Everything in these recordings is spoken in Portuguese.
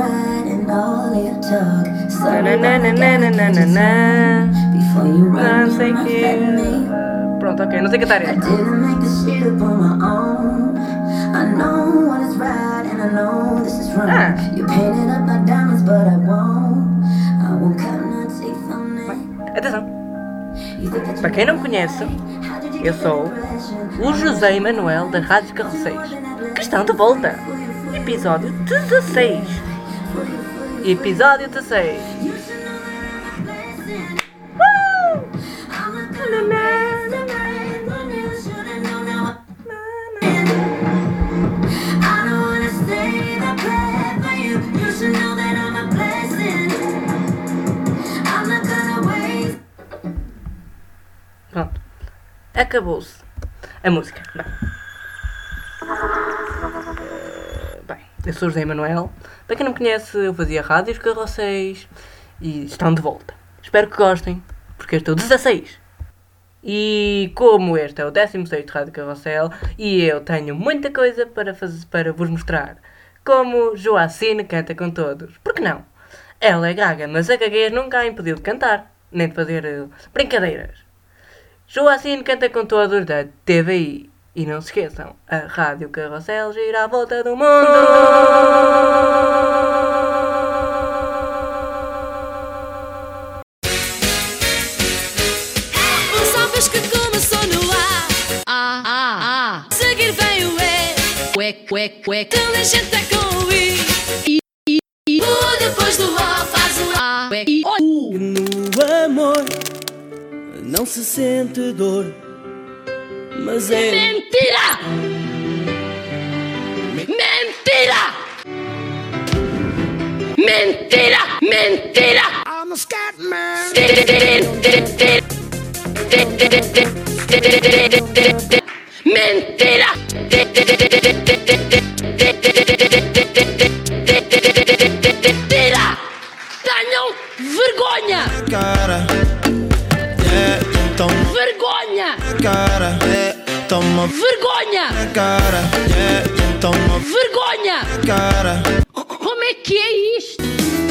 Não sei que. Pronto, ok, não sei cantar esta. Atenção. Para quem não me conhece, eu sou o José Emanuel da Rádio Carroceiros, que estão de volta. Episódio 16. Episódio 16. Pronto. Acabou-se a música. Bem, eu sou o José Emanuel. Para quem não me conhece, eu fazia rádios Carroceiros e estão de volta. Espero que gostem, porque este é o 16. E como este é o 16º Rádio Carrossel, e eu tenho muita coisa para vos mostrar. Como Joacine canta com todos. Por que não? Ela é gaga, mas a gaguez nunca a impediu de cantar, nem de fazer brincadeiras. Joacine canta com todos da TVI. E não se esqueçam, a Rádio Carrossel gira à volta do mundo. Um salves que começou no A. Seguir vem o E. Inteligente é com o I. O depois do O faz o A. No amor não se sente dor, mas é mentira! I'm a scat man. Mentira! Tenham vergonha! Cara, toma Vergonha! cara, toma Vergonha! cara, toma Vergonha! cara. Como é que é isto?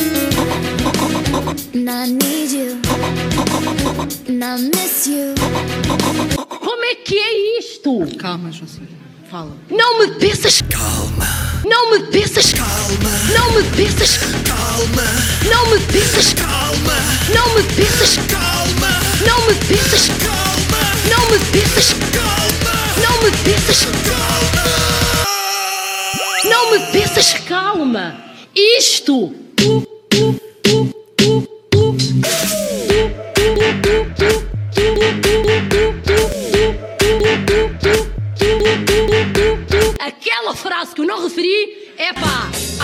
I need you, and I miss you. Como é que é isto? Calma, Joacine, fala. Não me peças. Calma, Não me peças. calma, Não me peças. calma, Não me peças. calma, Não me peças. calma, Não me peças. calma, Não me peças. calma, Não me peças. calma. Não me peças. Calma. Isto. Aquela frase que eu não referi é pá.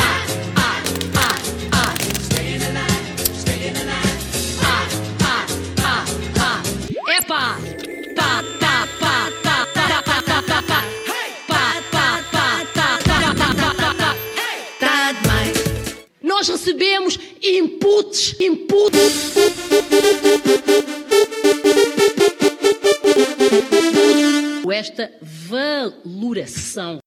É pá. Tá demais. Nós recebemos inputs. Esta valoração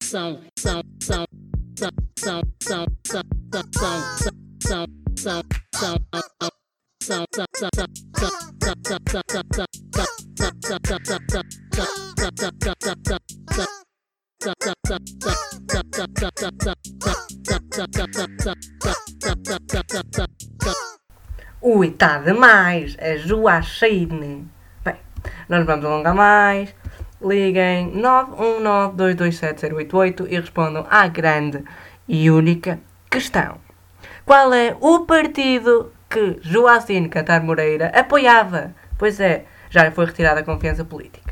Ui, tá demais, a Joacine. Bem, não nos vamos alongar mais. Liguem 919-227-088 e respondam à grande e única questão. Qual é o partido que Joacine Cantar Moreira apoiava? Pois é, já lhe foi retirada a confiança política.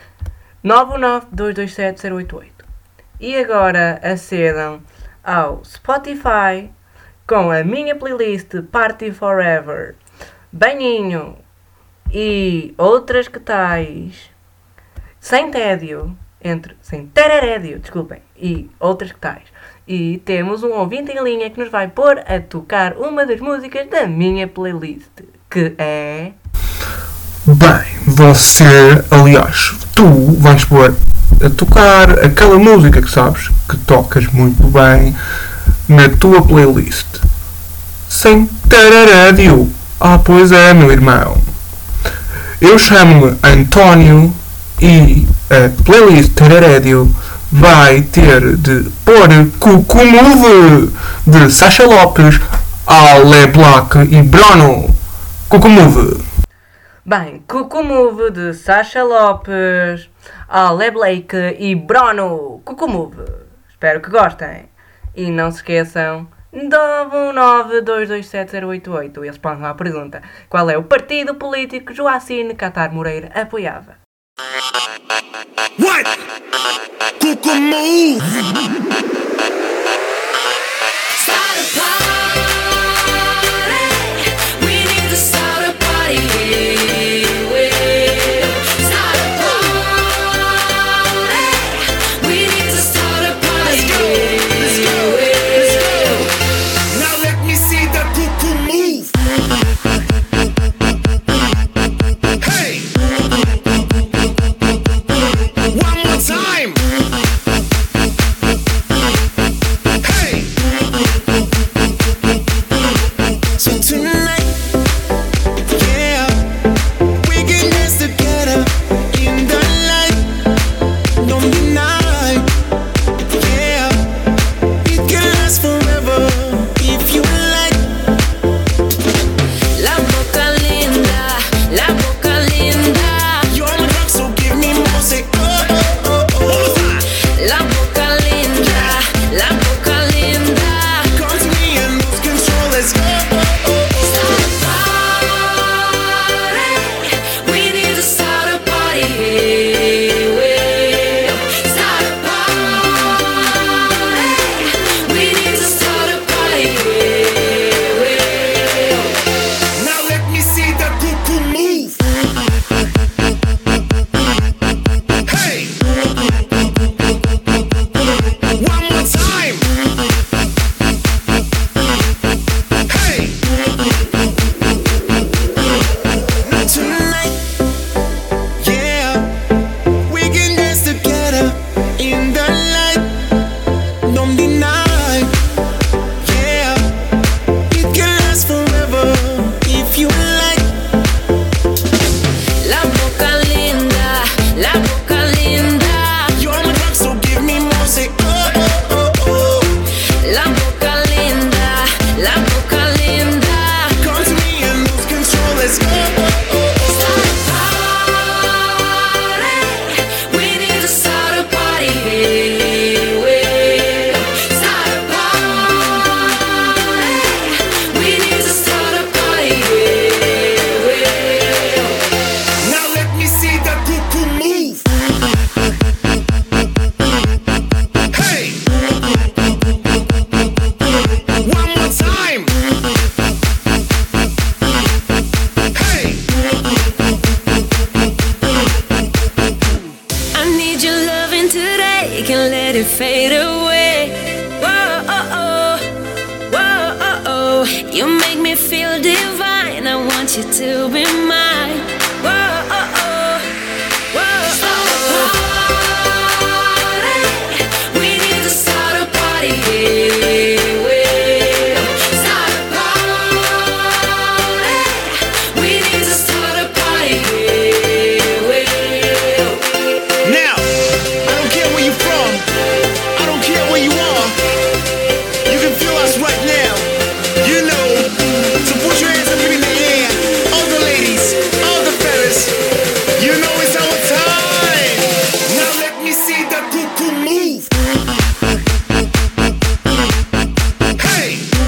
919-227-088. E agora acedam ao Spotify com a minha playlist Party Forever, Banhinho e outras que tais, sem tererédio, desculpem, e outras que tais. E temos um ouvinte em linha que nos vai pôr a tocar uma das músicas da minha playlist, que é... Bem, aliás, tu vais pôr a tocar aquela música que sabes que tocas muito bem na tua playlist. sem ter a rádio. Ah, pois é, meu irmão. Eu chamo-me António e a playlist Tararédio vai ter de pôr Cucu Move de Sasha Lopes, Ale Black e Bruno. Cucu Move. Bem, Cucu Move de Sasha Lopes, Ale Blake e Bruno. Cucu Move. Espero que gostem. E não se esqueçam, 919-227-088. Eles põem lá a pergunta: qual é o partido político que Joacine Catar Moreira apoiava? What? Cuckoo move. Start a party. We need to start a party. Start a party. We need to start a party. Let's go. Now let me see the cuckoo move. Hey. One more time. Hey. So tonight, yeah, we can dance together in the light. Don't deny, yeah, it can last forever if you like. La boca linda, la boca linda. You're my drug, so give me more. Say oh oh oh oh. La boca linda, la boca linda. Come to me and lose control. Let's go. Start a party. We need to start a party. Start a party. We need to start a party. Now let me see the cuckoo move. Hey. One more time. Hey. Now tonight, yeah, we can dance together in the light. Don't deny, yeah, it can last forever if you like. La boca linda, la boca linda. You're my drug, so give me more. Say oh oh oh oh. La boca linda, la boca linda. Come to me and lose control. Let's go. Start a party. We need to start a party. Start a party. We need to start a party. Now let me see the cuckoo move. Hey. One more time. Hey. I need your loving today, can't let it fade away. Whoa, oh, oh. Whoa, oh, oh. You make me feel divine, I want you to be mine. Whoa, oh, oh. Whoa, start a party. We need to start a party. Start a party. We need to start a party. Now, I don't care where you're from. I don't care where you are. You can feel us right now. You know. So put your hands up in the air. All the ladies, all the fellas. You know it's our time. Now let me see the cuckoo move. Hey.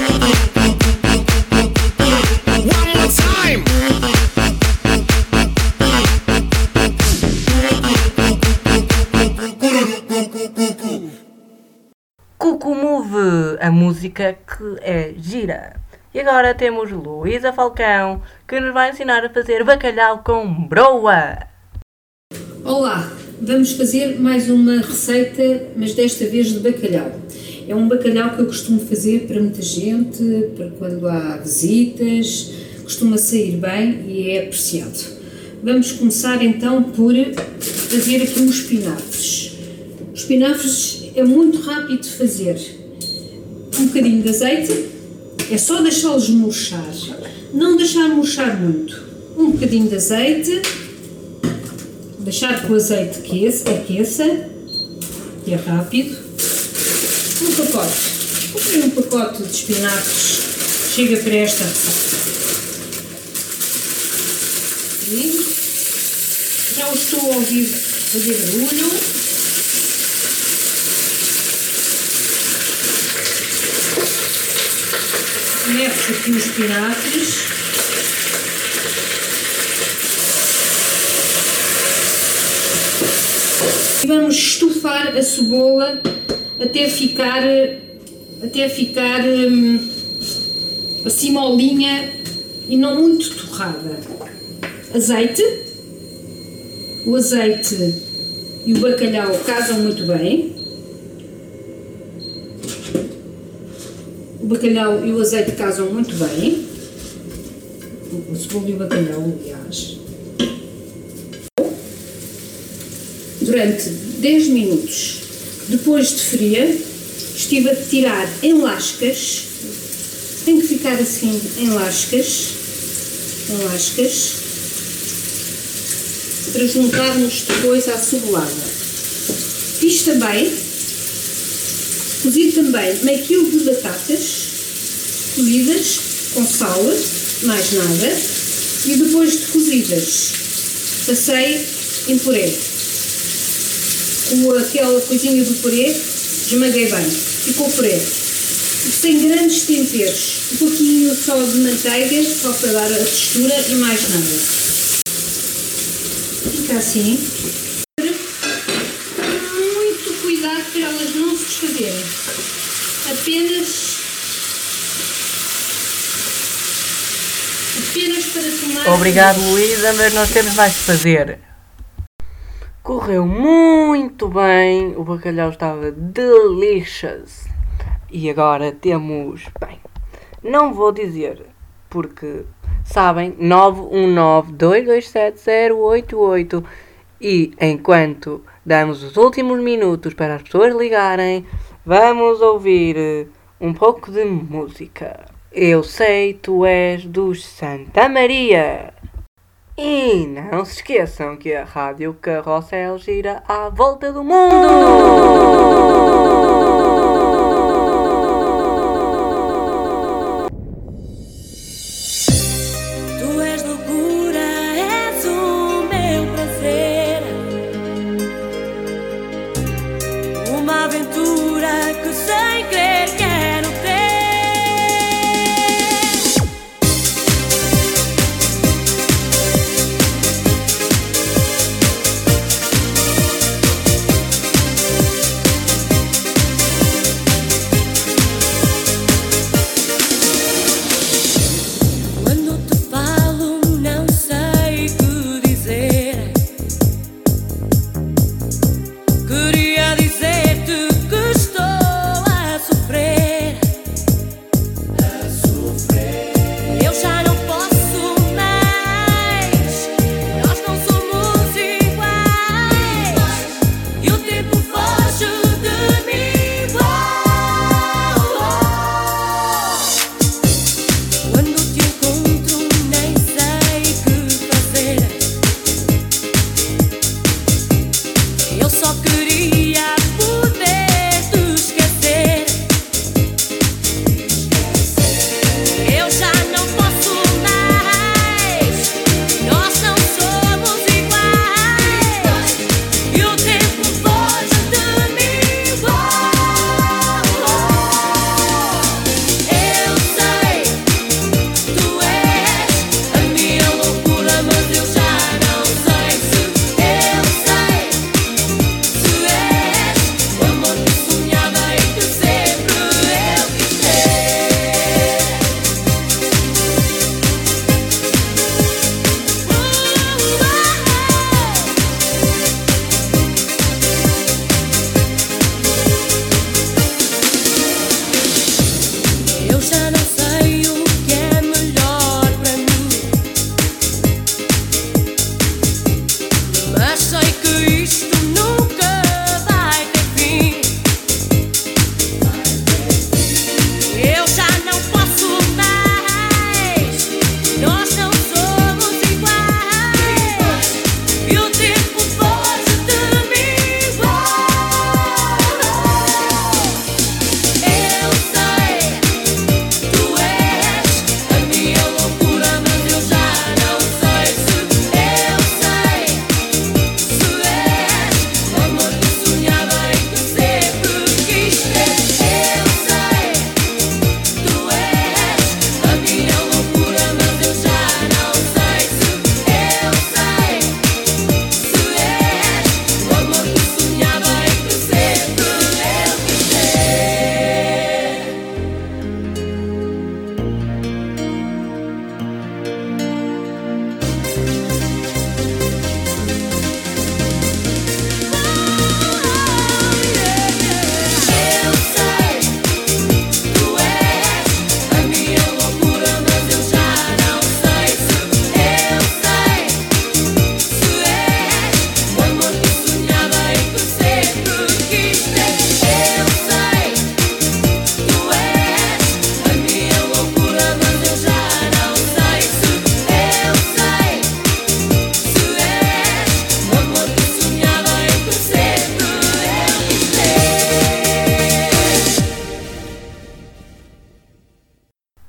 One more time. Cucu Move, a música que é gira. E agora temos Luísa Falcão, que nos vai ensinar a fazer bacalhau com broa. Olá, vamos fazer mais uma receita, mas desta vez de bacalhau. É um bacalhau que eu costumo fazer para muita gente, para quando há visitas, costuma sair bem e é apreciado. Vamos começar então por fazer aqui uns espinafres. Os espinafres é muito rápido de fazer. Um bocadinho de azeite, É só deixá-los murchar. Não deixar murchar muito. Um bocadinho de azeite. Deixar que o azeite aqueça. Que é rápido. Um pacote. Comprei um pacote de espinafres. Chega para esta receita. Já o estou a ouvir fazer barulho. Meto aqui os espinafres. E vamos estufar a cebola até ficar assim molinha e não muito torrada. Azeite. O azeite e o bacalhau casam muito bem. O bacalhau e o azeite casam muito bem. O cebola e o bacalhau, aliás. Durante 10 minutos, depois de fria, estive a tirar em lascas. Tem que ficar assim em lascas. Para juntarmos depois à cebolada. Fiz também, cozi também meio quilo de batatas cozidas com sal, mais nada, e depois de cozidas passei em purê. Com aquela coisinha do purê, esmaguei bem, ficou purê. Sem grandes temperos, um pouquinho só de manteiga, só para dar a textura e mais nada. Fica assim. Muito cuidado para elas não se desfazerem. Apenas para tomar. Obrigado, Luísa, mas nós temos mais de fazer. Correu muito bem, o bacalhau estava delicious. E agora temos, bem, não vou dizer, porque sabem, 919-227-088 e enquanto damos os últimos minutos para as pessoas ligarem, vamos ouvir um pouco de música. Eu sei, tu és dos Santa Maria. E não se esqueçam que a Rádio Carrossel gira à volta do mundo.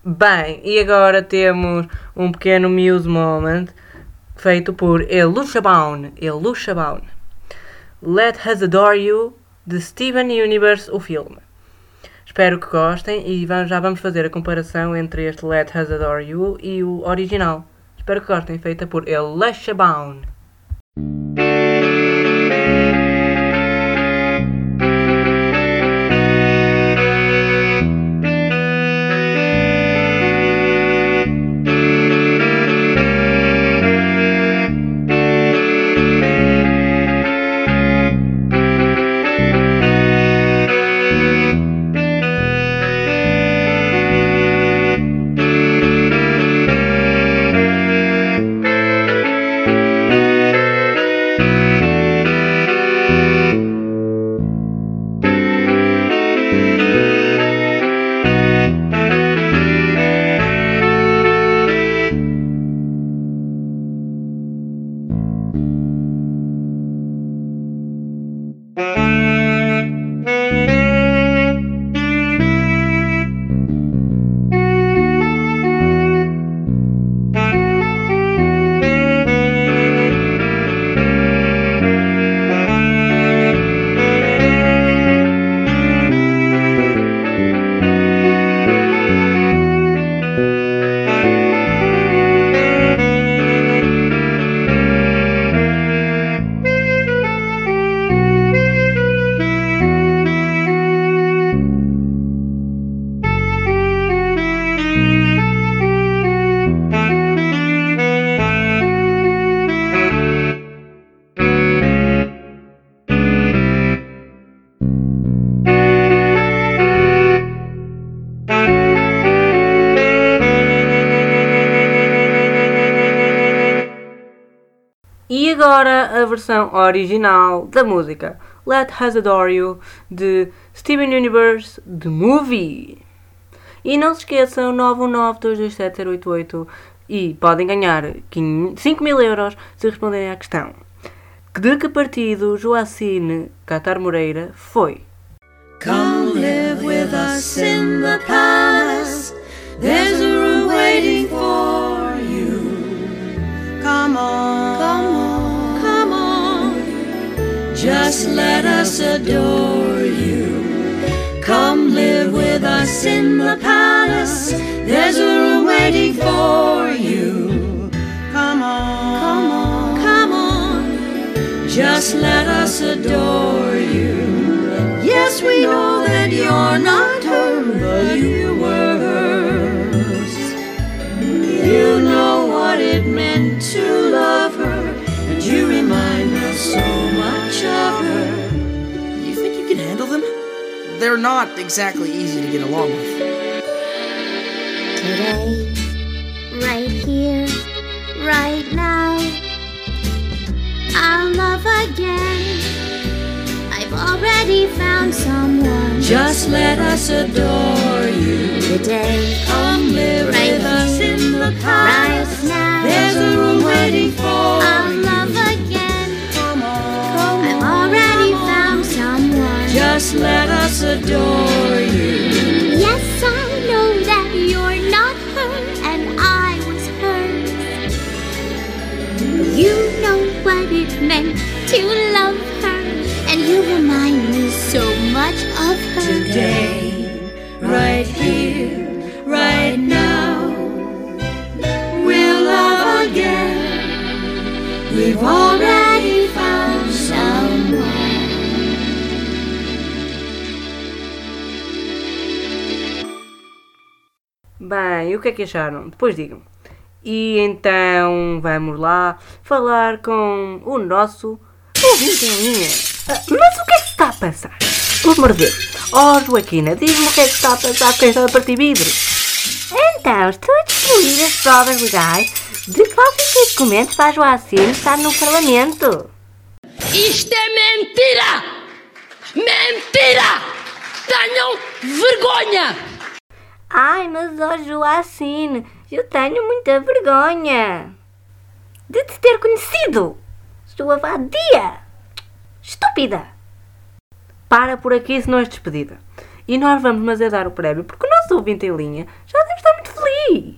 Bem, e agora temos um pequeno Muse Moment feito por Elusha Bound. Let Us Adore You, de Steven Universe, o filme. Espero que gostem e já vamos fazer a comparação entre este Let Us Adore You e o original. Espero que gostem, feita por Elusha Bound. E agora a versão original da música Let Us Adore You, de Steven Universe, The Movie. E não se esqueçam, 919-227-088, e podem ganhar 5.000 euros se responderem à questão: de que partido Joacine Catar Moreira foi? Come live with us in the palace. There's a room waiting for you. Come on, come on, come on. Just let us adore you. Come live with us in the palace. There's a room waiting for you. Come on, come on, come on. Just let us adore you. Yes, we know that you're not her, but you were hers. You know what it meant to love her, and you remind us so much of her. You think you can handle them? They're not exactly easy to get along with. Today, right here, right now, I'll love again. I've already found someone. Just let us adore you. Today, Come live right with us in the right palace. now, There's a room waiting for I'll you. love again. Come on, I've already found someone. just let us adore you. Yes, I know that you're not her and I was hers. You know what it meant to love her, and you remind me so much of her. Today, right here, right now, we'll love again. We've already found someone. Bem, e o que é que acharam? Depois digam. E então vamos lá falar com o nosso ouvinte em linha. Mas o que é que está a passar? Pelo amor de Deus. Oh, Joaquina, diz-me o que é que está a passar com esta partida vidro. Então, estou a destruir as provas legais de que falsificar documentos para a Joacine estar no Parlamento. Isto é mentira! Mentira! Tenham vergonha! Ai, mas ó Joacine, eu tenho muita vergonha de te ter conhecido, sua vadia, estúpida. Para por aqui, senão és despedida. E nós vamos mas é dar o prémio, porque o nosso ouvinte em linha já deve estar muito país.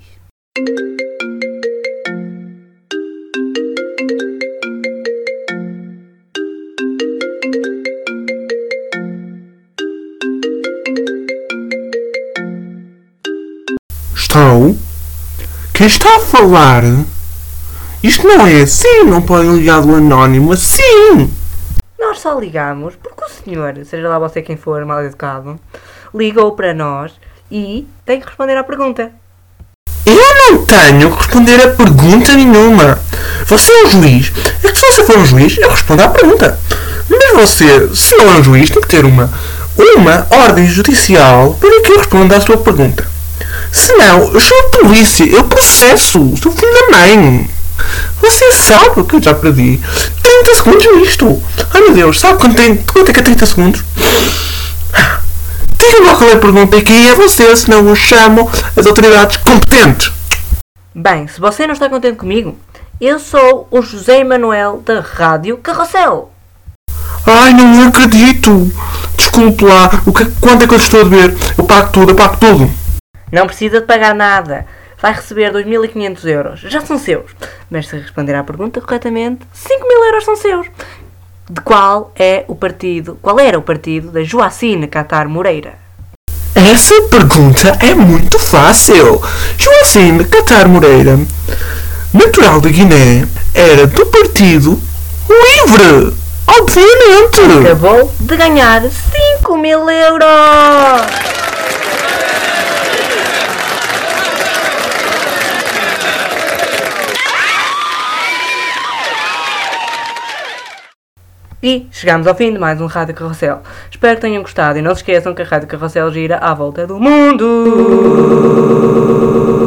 Estou? Quem está a falar? Isto não é assim, não podem ligar do anónimo assim. Nós só ligamos porque o senhor, seja lá você quem for, mal educado, ligou para nós e tem que responder à pergunta. Eu não tenho que responder a pergunta nenhuma. Você é um juiz. É que se você for um juiz, eu respondo à pergunta. Mas você, se não é um juiz, tem que ter uma ordem judicial para que eu responda à sua pergunta. Se não, eu chamo a polícia, eu processo, sou filho da mãe. Você sabe que eu já perdi 30 segundos nisto. Ai meu Deus, sabe quanto é que é 30 segundos? Diga-me qual é a pergunta e quem é você, senão eu chamo as autoridades competentes. Bem, se você não está contente comigo, eu sou o José Emanuel da Rádio Carrossel. Ai, não acredito. Desculpe lá, quanto é que eu estou a dever? Eu pago tudo. Não precisa de pagar nada. Vai receber 2.500 euros. Já são seus. Mas se responder à pergunta corretamente, 5.000 euros são seus. De qual era o partido da Joacine Catar Moreira? Essa pergunta é muito fácil. Joacine Catar Moreira, natural de Guiné, era do Partido Livre. Obviamente. Acabou de ganhar 5.000 euros. E chegamos ao fim de mais um Rádio Carrossel. Espero que tenham gostado e não se esqueçam que a Rádio Carrossel gira à volta do mundo.